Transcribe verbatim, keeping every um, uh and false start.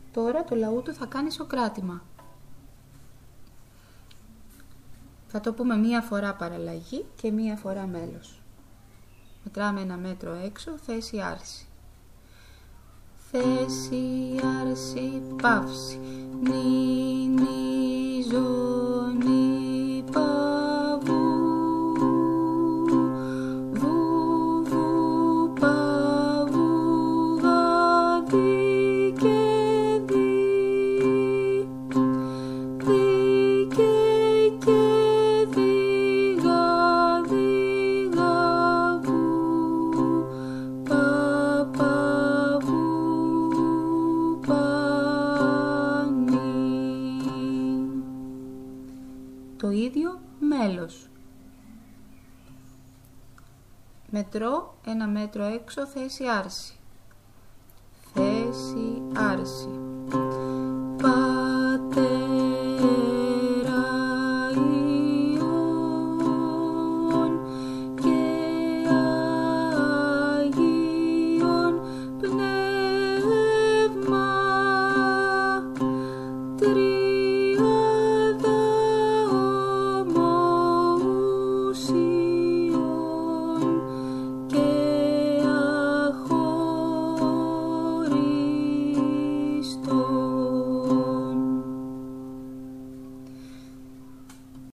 Τώρα το λαούτο θα κάνει σοκράτημα. Θα το πούμε μία φορά παραλλαγή και μία φορά μέλος. Μετράμε ένα μέτρο έξω, θέση άρση. Θέση άρση παύση, νι, νι, ζω, νι, παβού, βου, βου, παβού, γα, δι και δι, δι και και δι, γα, δι, γα, βου, πα, πα, βου, το ίδιο μέλος. Μετρώ ένα μέτρο έξω, θέση άρση. Θέση άρση. Πατέρα Υιόν και Αγίον Πνεύμα Τρι